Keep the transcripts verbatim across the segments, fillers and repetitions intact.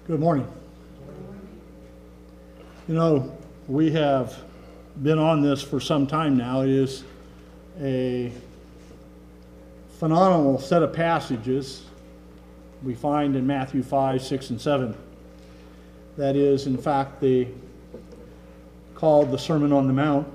Good morning. You know, we have been on this for some time now. It is a phenomenal set of passages we find in Matthew five, six, and seven. That is, in fact, the called the Sermon on the Mount.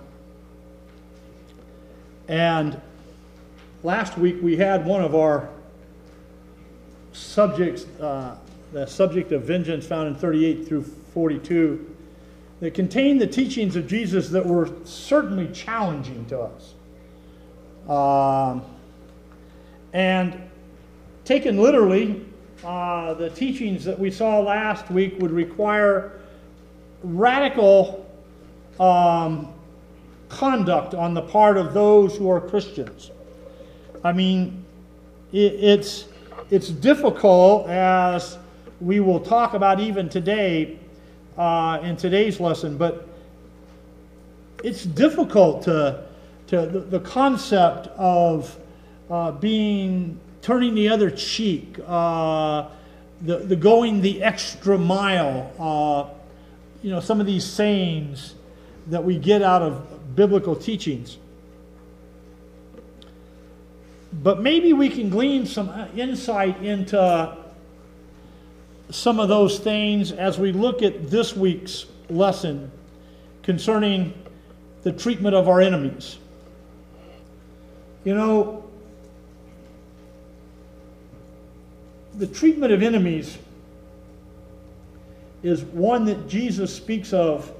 And last week we had one of our subjects, uh, the subject of vengeance, found in thirty-eight through forty-two, that contained the teachings of Jesus that were certainly challenging to us. Um, and taken literally, uh, the teachings that we saw last week would require radical um, conduct on the part of those who are Christians. I mean, it, it's it's difficult, as we will talk about even today uh, in today's lesson, but it's difficult to to the, the concept of uh, being turning the other cheek, uh, the the going the extra mile. Uh, you know, some of these sayings that we get out of biblical teachings. But maybe we can glean some insight into some of those things as we look at this week's lesson concerning the treatment of our enemies. You know, the treatment of enemies is one that Jesus speaks of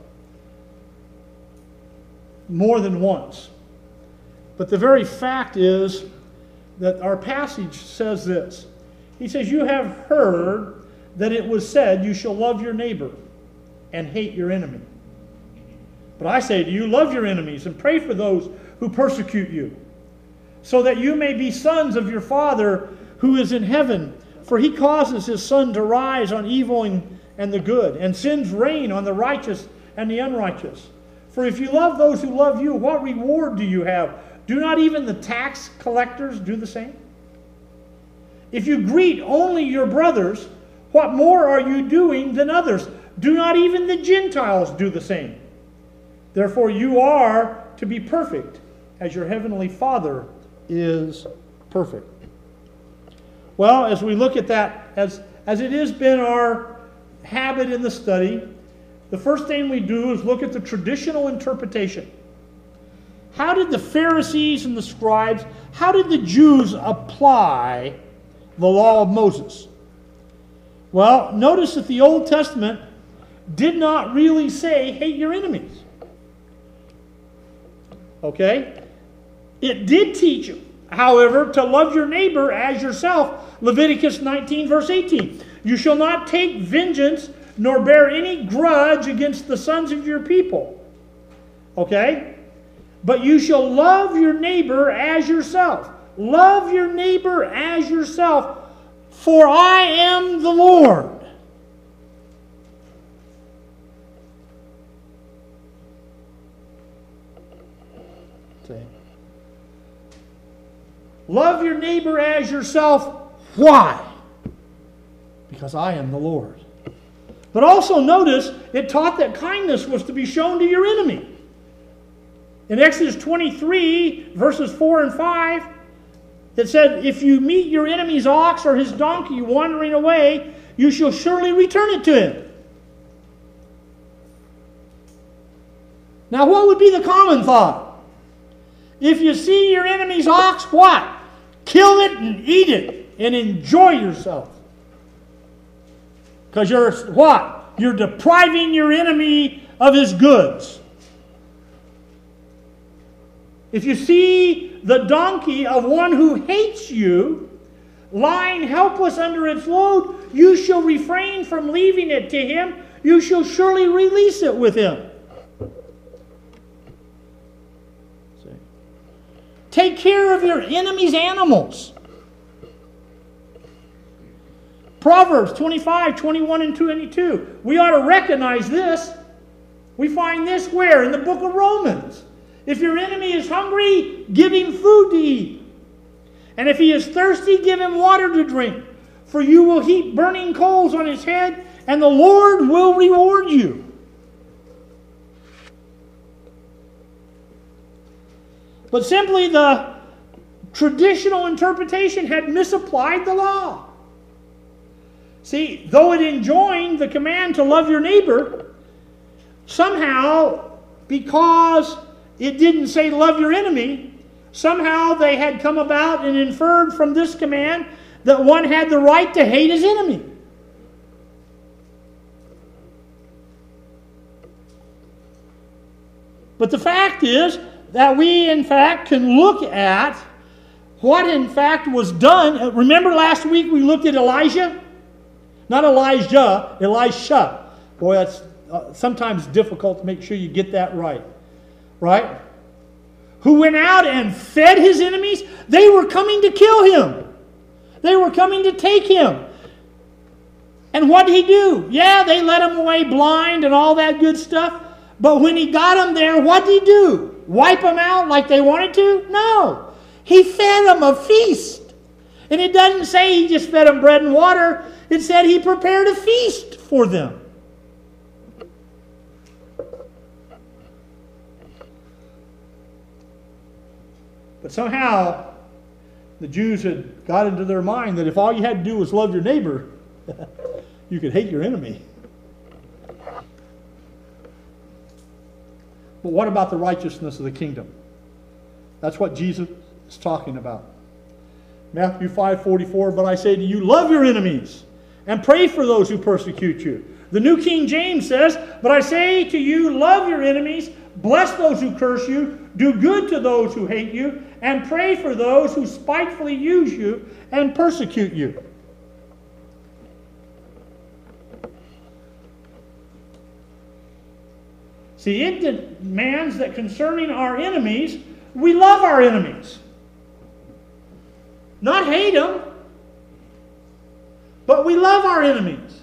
more than once. But the very fact is that our passage says this. He says, "You have heard that it was said, you shall love your neighbor and hate your enemy. But I say to you, love your enemies and pray for those who persecute you, so that you may be sons of your Father who is in heaven. For he causes his sun to rise on evil and, and the good, and sends rain on the righteous and the unrighteous. For if you love those who love you, what reward do you have? Do not even the tax collectors do the same? If you greet only your brothers, what more are you doing than others? Do not even the Gentiles do the same? Therefore you are to be perfect, as your heavenly Father is perfect." Well, as we look at that, as, as it has been our habit in the study, the first thing we do is look at the traditional interpretation. How did the Pharisees and the scribes, how did the Jews apply the law of Moses? Well, notice that the Old Testament did not really say, hate your enemies. Okay? It did teach, however, to love your neighbor as yourself. Leviticus nineteen, verse eighteen. "You shall not take vengeance, nor bear any grudge against the sons of your people." Okay? "But you shall love your neighbor as yourself." Love your neighbor as yourself, for I am the Lord. See? Love your neighbor as yourself. Why? Because I am the Lord. But also notice, it taught that kindness was to be shown to your enemy. In Exodus twenty-three, verses four and five, it said, "If you meet your enemy's ox or his donkey wandering away, you shall surely return it to him." Now, what would be the common thought? If you see your enemy's ox, what? Kill it and eat it and enjoy yourself. Because you're what? You're depriving your enemy of his goods. If you see the donkey of one who hates you lying helpless under its load, you shall refrain from leaving it to him. You shall surely release it with him. See? Take care of your enemy's animals. Proverbs twenty-five, twenty-one, and twenty-two. We ought to recognize this. We find this where? In the book of Romans. If your enemy is hungry, give him food to eat. And if he is thirsty, give him water to drink. For you will heap burning coals on his head, and the Lord will reward you. But simply the traditional interpretation had misapplied the law. See, though it enjoined the command to love your neighbor, somehow, because it didn't say love your enemy, somehow they had come about and inferred from this command that one had the right to hate his enemy. But the fact is that we, in fact, can look at what, in fact, was done. Remember last week we looked at Elijah? Not Elijah, Elisha. Boy, that's uh, sometimes difficult to make sure you get that right. Right? Who went out and fed his enemies? They were coming to kill him. They were coming to take him. And what did he do? Yeah, they led him away blind and all that good stuff. But when he got them there, what did he do? Wipe them out like they wanted to? No. He fed them a feast. And it doesn't say he just fed them bread and water. It said he prepared a feast for them. But somehow, the Jews had got into their mind that if all you had to do was love your neighbor, you could hate your enemy. But what about the righteousness of the kingdom? That's what Jesus is talking about. Matthew five forty-four, but I say to you, love your enemies and pray for those who persecute you. The New King James says, but I say to you, love your enemies, bless those who curse you, do good to those who hate you, and pray for those who spitefully use you and persecute you. See, it demands that concerning our enemies, we love our enemies. Not hate them, but we love our enemies.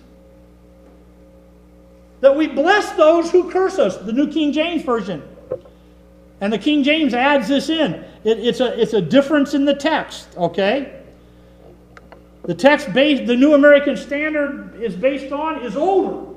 That we bless those who curse us, the New King James Version. And the King James adds this in. It, it's, a, it's a difference in the text, okay? The text based, the New American Standard is based on is older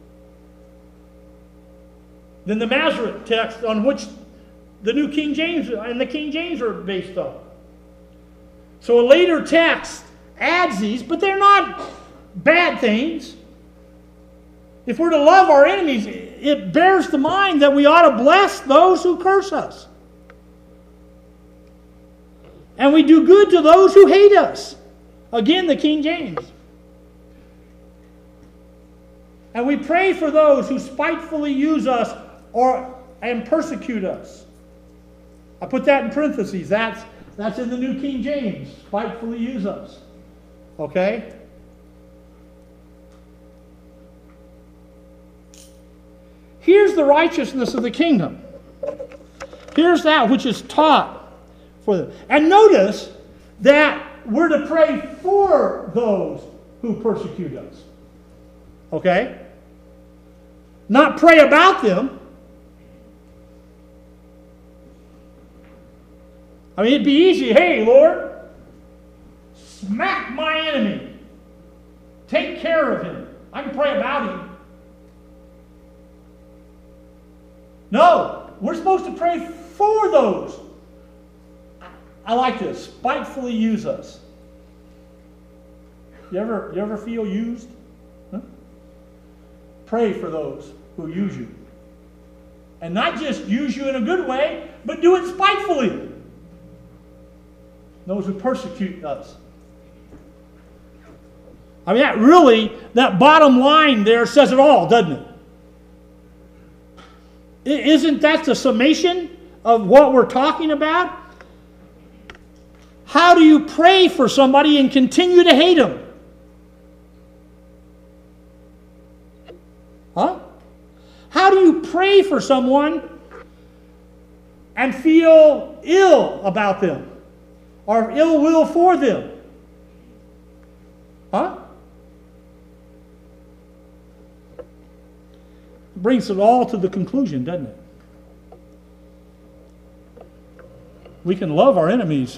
than the Masoretic text on which the New King James and the King James are based on. So a later text adds these, but they're not bad things. If we're to love our enemies, it bears the mind that we ought to bless those who curse us. And we do good to those who hate us. Again, the King James. And we pray for those who spitefully use us or and persecute us. I put that in parentheses. That's, that's in the New King James. Spitefully use us. Okay? Here's the righteousness of the kingdom. Here's that which is taught for them. And notice that we're to pray for those who persecute us. Okay? Not pray about them. I mean, it'd be easy. Hey, Lord, smack my enemy. Take care of him. I can pray about him. No, we're supposed to pray for those. I like this. Spitefully use us. You ever, you ever feel used? Huh? Pray for those who use you. And not just use you in a good way, but do it spitefully. Those who persecute us. I mean, that really, that bottom line there says it all, doesn't it? Isn't that the summation of what we're talking about? How do you pray for somebody and continue to hate them? Huh? How do you pray for someone and feel ill about them? Or ill will for them? Huh? Brings it all to the conclusion, doesn't it? We can love our enemies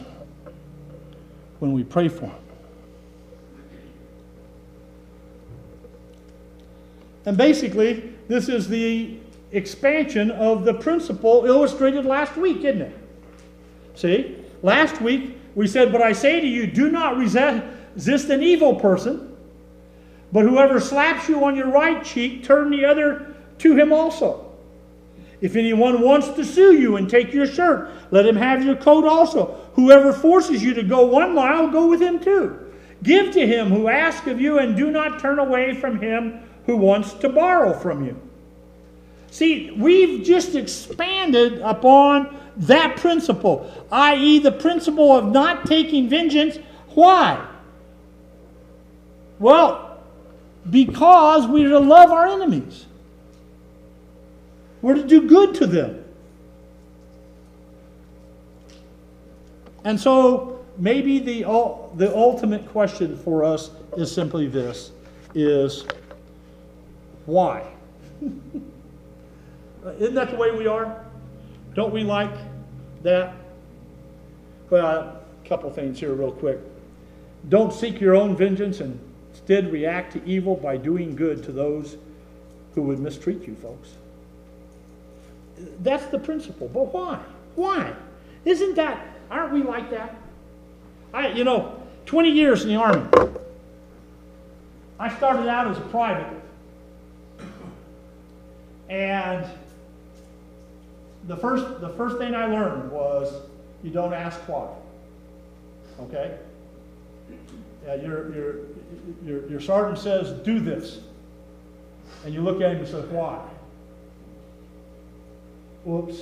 when we pray for them. And basically, this is the expansion of the principle illustrated last week, isn't it? See? Last week, we said, but I say to you, do not resist an evil person, but whoever slaps you on your right cheek, turn the other to him also. If anyone wants to sue you and take your shirt, let him have your coat also. Whoever forces you to go one mile, go with him too. Give to him who asks of you, and do not turn away from him who wants to borrow from you. See, we've just expanded upon that principle, that is the principle of not taking vengeance. Why? Well, because we're to love our enemies. We're to do good to them. And so maybe the, the ultimate question for us is simply this, is why? Isn't that the way we are? Don't we like that? Well, a couple things here real quick. Don't seek your own vengeance, and instead react to evil by doing good to those who would mistreat you, folks. That's the principle. But why? Why? Isn't that, aren't we like that? I, you know, twenty years in the Army. I started out as a private. And the first, the first thing I learned was you don't ask why. Okay? Yeah, your, your, your, your sergeant says, do this. And you look at him and say, why? Whoops.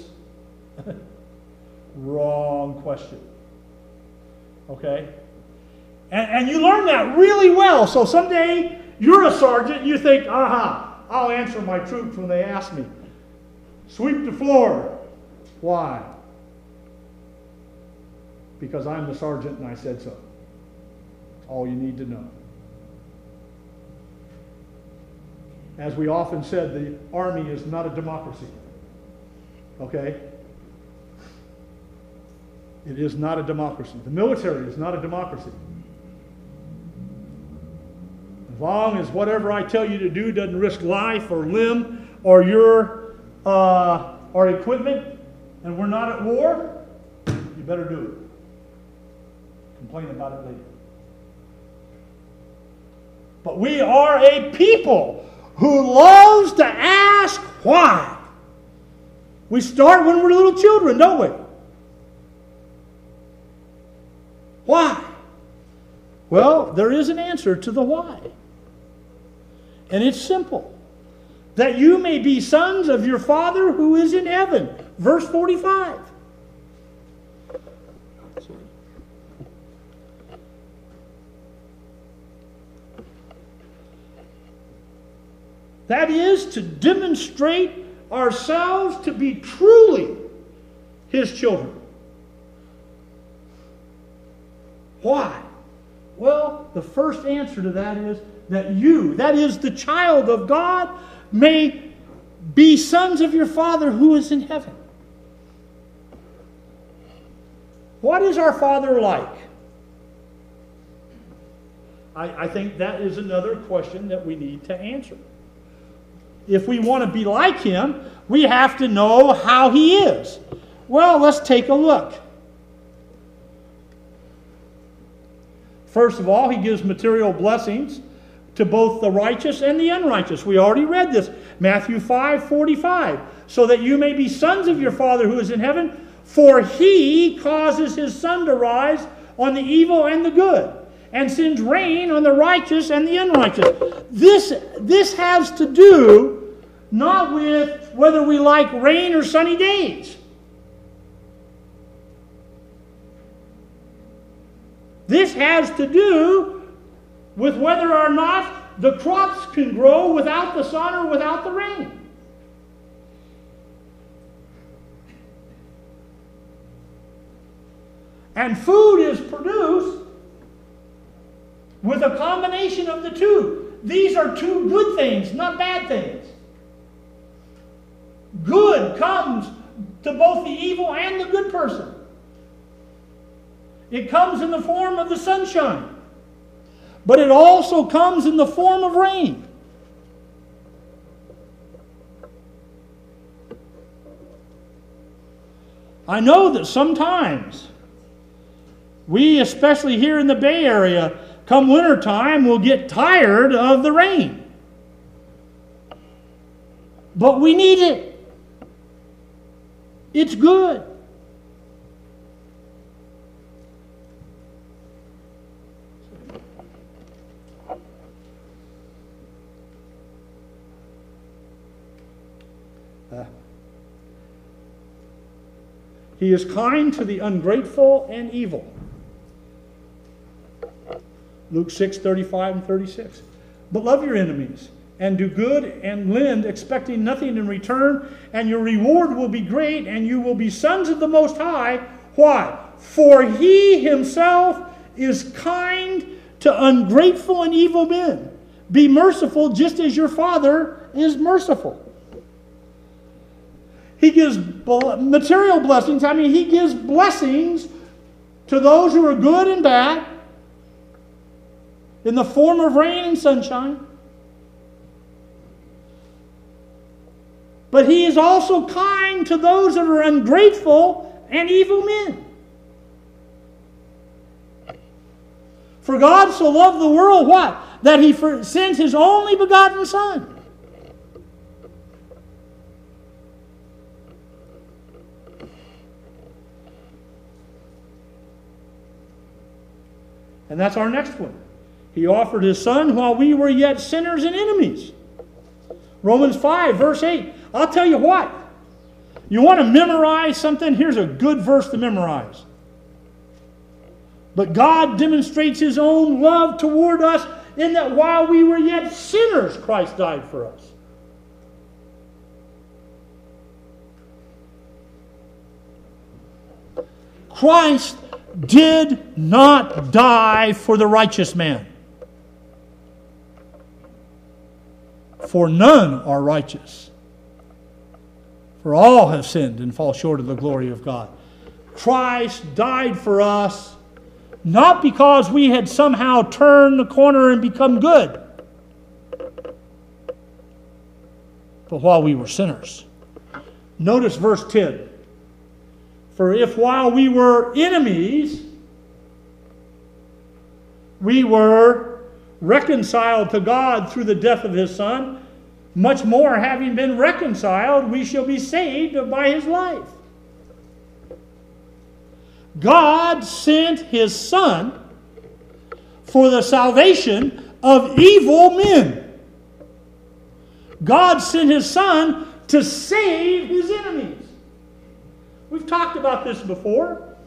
Wrong question. Okay? And, and you learn that really well. So someday you're a sergeant and you think, aha, I'll answer my troops when they ask me. Sweep the floor. Why? Because I'm the sergeant and I said so. All you need to know. As we often said, the Army is not a democracy. Okay? It is not a democracy. The military is not a democracy. As long as whatever I tell you to do doesn't risk life or limb or your uh, or equipment, and we're not at war, you better do it. Complain about it later. But we are a people who loves to ask why. We start when we're little children, don't we? Why? Well, there is an answer to the why. And it's simple. That you may be sons of your Father who is in heaven. Verse forty-five. That is to demonstrate ourselves to be truly His children. Why? Well, the first answer to that is that you, that is the child of God, may be sons of your Father who is in heaven. What is our Father like? I, I think that is another question that we need to answer. If we want to be like Him, we have to know how He is. Well, let's take a look. First of all, He gives material blessings to both the righteous and the unrighteous. We already read this. Matthew five forty-five. So that you may be sons of your Father who is in heaven, for He causes His sun to rise on the evil and the good, and sends rain on the righteous and the unrighteous. This, this has to do not with whether we like rain or sunny days. This has to do with whether or not the crops can grow without the sun or without the rain. And food is produced with a combination of the two. These are two good things, not bad things. Good comes to both the evil and the good person. It comes in the form of the sunshine. But it also comes in the form of rain. I know that sometimes we, especially here in the Bay Area, come wintertime, will get tired of the rain. But we need it. It's good. Uh, he is kind to the ungrateful and evil. Luke six, thirty-five and thirty-six. But love your enemies, and do good, and lend, expecting nothing in return, and your reward will be great, and you will be sons of the Most High. Why? For he himself is kind to ungrateful and evil men. Be merciful, just as your Father is merciful. He gives material blessings. I mean, he gives blessings to those who are good and bad, in the form of rain and sunshine. But he is also kind to those that are ungrateful and evil men. For God so loved the world, what? That he sent his only begotten Son. And that's our next one. He offered his Son while we were yet sinners and enemies. Romans five, verse eight. I'll tell you what. You want to memorize something? Here's a good verse to memorize. But God demonstrates his own love toward us in that while we were yet sinners, Christ died for us. Christ did not die for the righteous man. For none are righteous. For all have sinned and fall short of the glory of God. Christ died for us, not because we had somehow turned the corner and become good, but while we were sinners. Notice verse ten. For if while we were enemies, we were reconciled to God through the death of his Son, much more, having been reconciled, we shall be saved by his life. God sent his Son for the salvation of evil men. God sent his Son to save his enemies. We've talked about this before.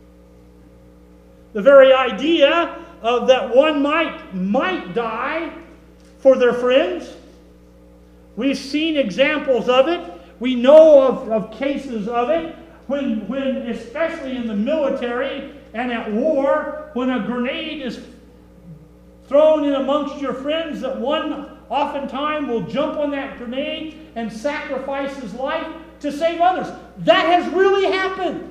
The very idea of that one might might die for their friends. We've seen examples of it. We know of, of cases of it when, when, especially in the military and at war, when a grenade is thrown in amongst your friends, that one oftentimes will jump on that grenade and sacrifice his life to save others. That has really happened.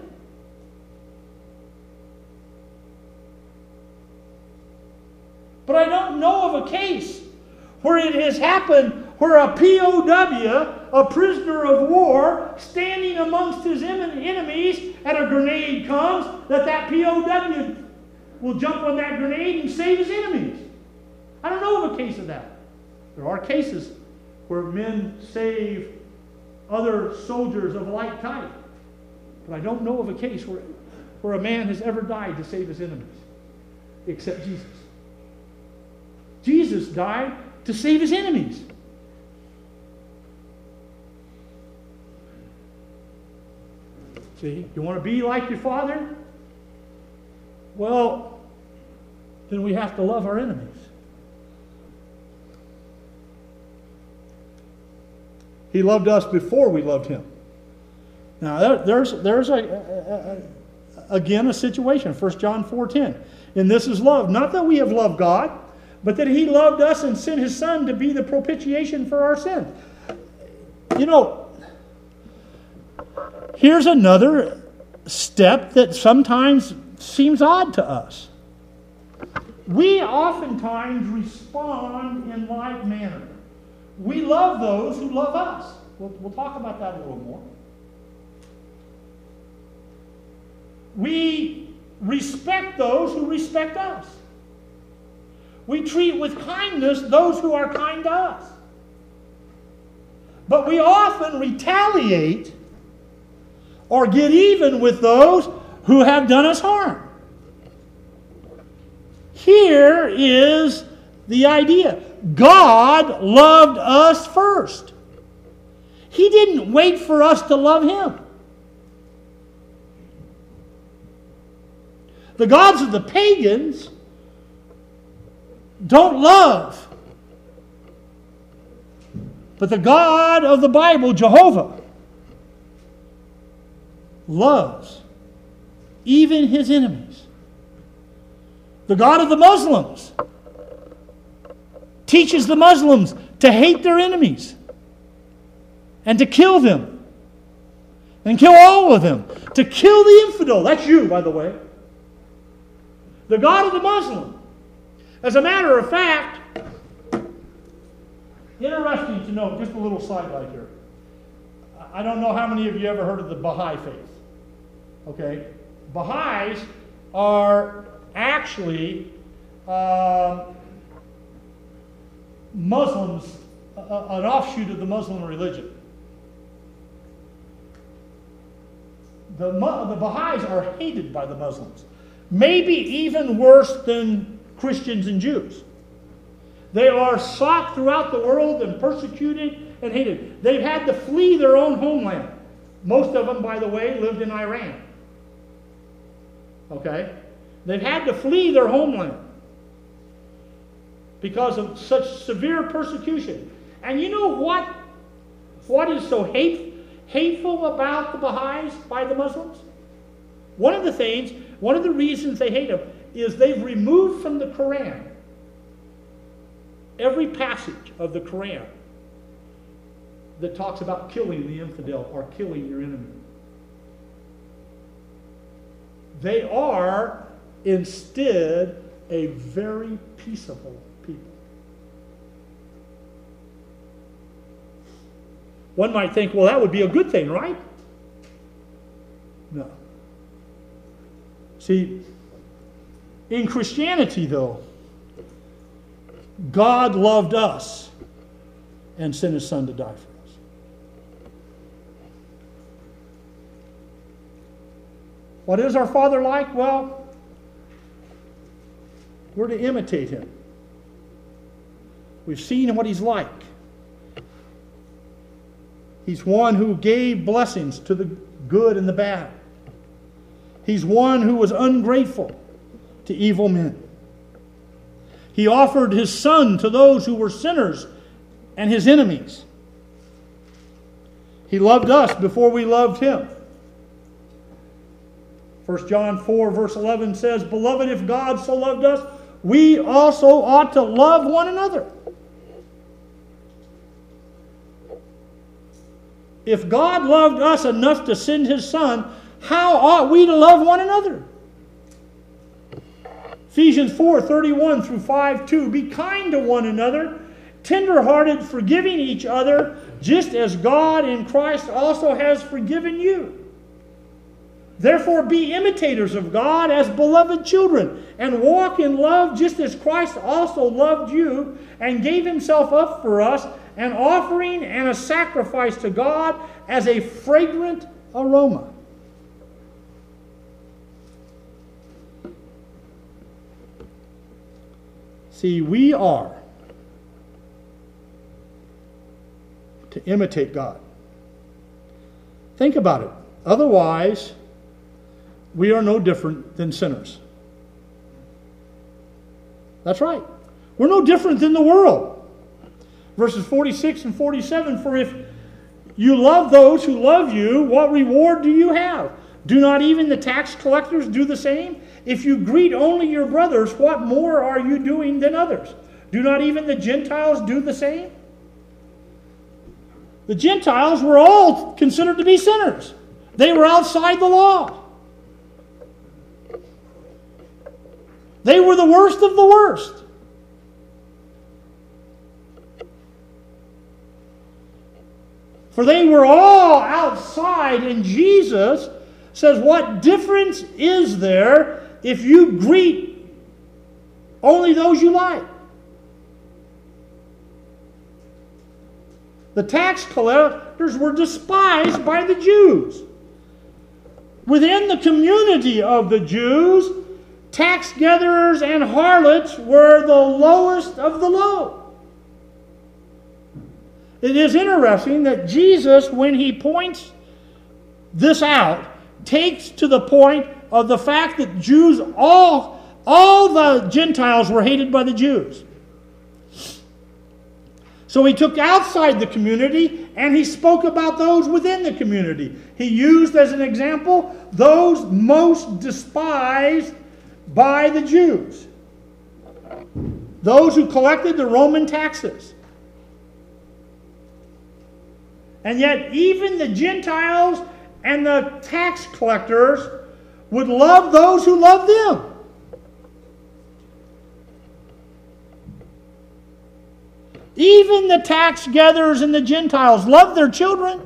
But I don't know of a case where it has happened where a P O W, a prisoner of war, standing amongst his enemies and a grenade comes, that that P O W will jump on that grenade and save his enemies. I don't know of a case of that. There are cases where men save other soldiers of like type. But I don't know of a case where, where a man has ever died to save his enemies, except Jesus. Jesus died to save his enemies. See, you want to be like your Father? Well, then we have to love our enemies. He loved us before we loved him. Now, there, there's, there's a, a, a, again a situation, First John four ten. And this is love. Not that we have loved God, but that he loved us and sent his Son to be the propitiation for our sins. You know, here's another step that sometimes seems odd to us. We oftentimes respond in like manner. We love those who love us. We'll, we'll talk about that a little more. We respect those who respect us. We treat with kindness those who are kind to us. But we often retaliate or get even with those who have done us harm. Here is the idea. God loved us first. He didn't wait for us to love Him. The gods of the pagans don't love. But the God of the Bible, Jehovah, loves even His enemies. The God of the Muslims teaches the Muslims to hate their enemies and to kill them and kill all of them. To kill the infidel. That's you, by the way. The God of the Muslim. As a matter of fact, interesting to note, just a little sidelight here. I don't know how many of you ever heard of the Baha'i faith. Okay? Baha'is are actually uh, Muslims, uh, an offshoot of the Muslim religion. The, the Baha'is are hated by the Muslims. Maybe even worse than Christians and Jews. They are sought throughout the world and persecuted and hated. They've had to flee their own homeland. Most of them, by the way, lived in Iran. Okay? They've had to flee their homeland because of such severe persecution. And you know what? What is so hate, hateful about the Baha'is by the Muslims? One of the things, one of the reasons they hate them is they've removed from the Quran every passage of the Quran that talks about killing the infidel or killing your enemy. They are instead a very peaceable people. One might think, well, that would be a good thing, right? No. See, in Christianity, though, God loved us and sent His Son to die for us. What is our Father like? Well, we're to imitate Him. We've seen what He's like. He's one who gave blessings to the good and the bad. He's one who was ungrateful to evil men. He offered His Son to those who were sinners and His enemies. He loved us before we loved Him. First John four verse eleven says, "Beloved, if God so loved us, we also ought to love one another." If God loved us enough to send His Son, how ought we to love one another? Ephesians four thirty-one through five two, "Be kind to one another, tender-hearted, forgiving each other, just as God in Christ also has forgiven you. Therefore be imitators of God as beloved children, and walk in love just as Christ also loved you and gave Himself up for us, an offering and a sacrifice to God as a fragrant aroma." See, we are to imitate God. Think about it. Otherwise, we are no different than sinners. That's right. We're no different than the world. Verses forty-six and forty-seven, "For if you love those who love you, what reward do you have? Do not even the tax collectors do the same? If you greet only your brothers, what more are you doing than others? Do not even the Gentiles do the same?" The Gentiles were all considered to be sinners. They were outside the law. They were the worst of the worst. For they were all outside, and Jesus says, what difference is there if you greet only those you like? The tax collectors were despised by the Jews. Within the community of the Jews, tax gatherers and harlots were the lowest of the low. It is interesting that Jesus, when he points this out, takes to the point of the fact that Jews, all, all the Gentiles were hated by the Jews. So he took outside the community and he spoke about those within the community. He used as an example those most despised by the Jews. Those who collected the Roman taxes. And yet even the Gentiles and the tax collectors would love those who loved them. Even the tax gatherers and the Gentiles loved their children.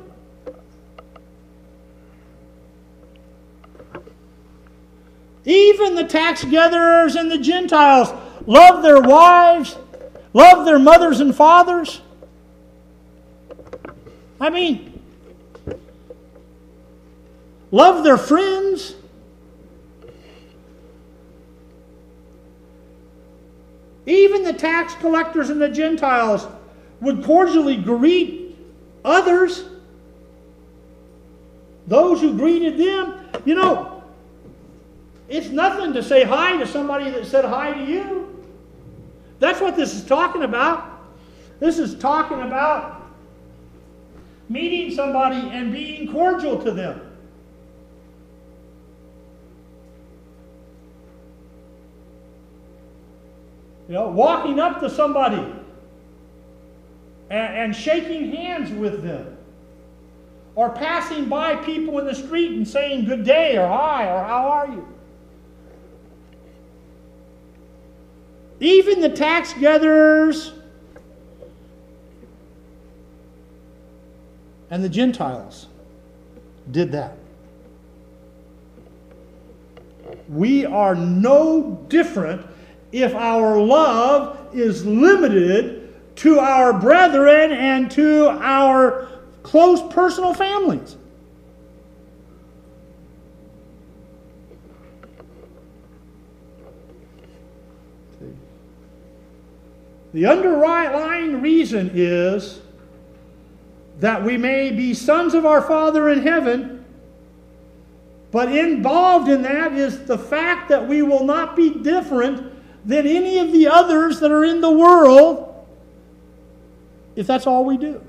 Even the tax gatherers and the Gentiles loved their wives, loved their mothers and fathers. I mean, loved their friends. Even the tax collectors and the Gentiles would cordially greet others. Those who greeted them. You know, it's nothing to say hi to somebody that said hi to you. That's what this is talking about. This is talking about meeting somebody and being cordial to them. You know, walking up to somebody and, and shaking hands with them. Or passing by people in the street and saying good day or hi or how are you. Even the tax gatherers and the Gentiles did that. We are no different if our love is limited to our brethren and to our close personal families. The underlying reason is that we may be sons of our Father in heaven, but involved in that is the fact that we will not be different than any of the others that are in the world if that's all we do.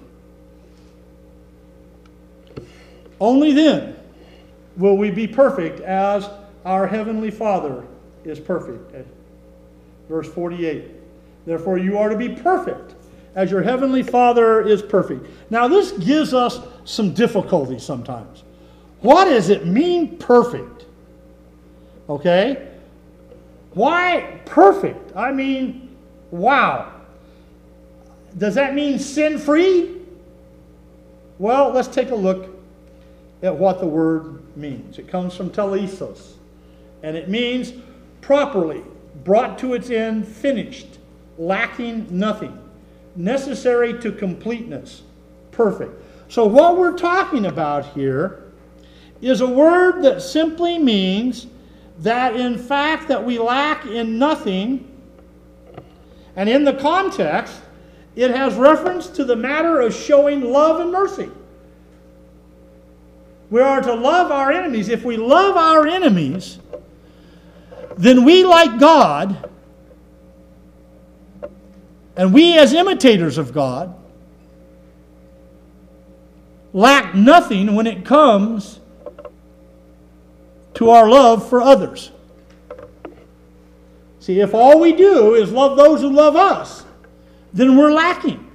Only then will we be perfect as our Heavenly Father is perfect. Verse forty-eight. Therefore you are to be perfect as your Heavenly Father is perfect. Now this gives us some difficulty sometimes. What does it mean, perfect? Okay? Why perfect? I mean, wow. Does that mean sin-free? Well, let's take a look at what the word means. It comes from telesos, and it means properly, brought to its end, finished, lacking nothing, necessary to completeness, perfect. So what we're talking about here is a word that simply means that in fact that we lack in nothing, and in the context it has reference to the matter of showing love and mercy. We are to love our enemies. If we love our enemies, then we, like God, and we as imitators of God, lack nothing when it comes to our love for others. See, if all we do is love those who love us, then we're lacking.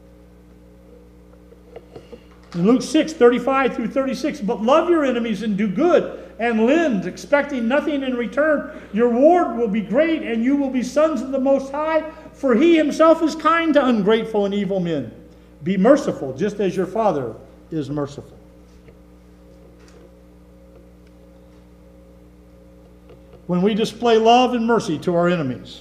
In Luke six, thirty-five through thirty-six, but love your enemies and do good and lend, expecting nothing in return. Your reward will be great, and you will be sons of the Most High, for He Himself is kind to ungrateful and evil men. Be merciful, just as your Father is merciful. when we display love and mercy to our enemies,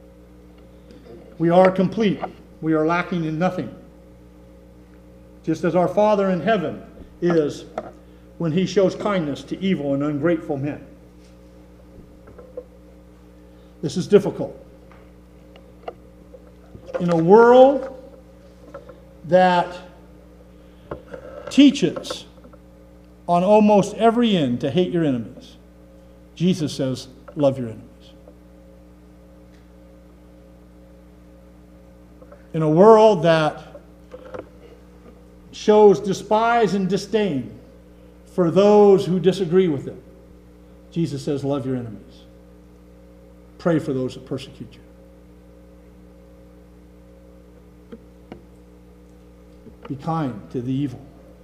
we are complete. We are lacking in nothing. Just as our Father in heaven is when he shows kindness to evil and ungrateful men. This is difficult. In a world that teaches on almost every end to hate your enemies, Jesus says, love your enemies. In a world that shows despise and disdain for those who disagree with them, Jesus says, love your enemies. Pray for those that persecute you. Be kind to the evil.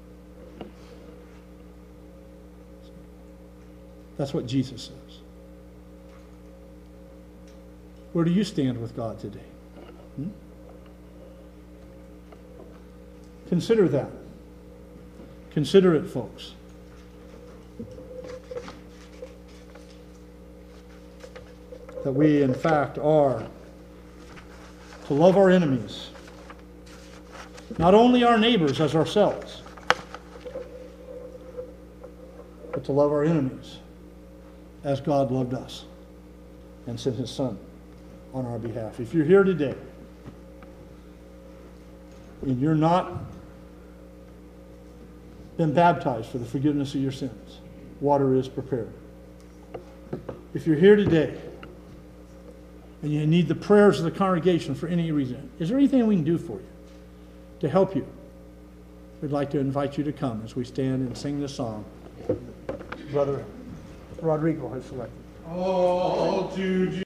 That's what Jesus says. Where do you stand with God today? Hmm? Consider that. Consider it, folks. That we, in fact, are to love our enemies. Not only our neighbors as ourselves, but to love our enemies as God loved us and sent his Son on our behalf. If you're here today and you're not been baptized for the forgiveness of your sins, water is prepared. If you're here today and you need the prayers of the congregation for any reason, is there anything we can do for you to help you? We'd like to invite you to come as we stand and sing this song Brother Rodrigo has selected. All to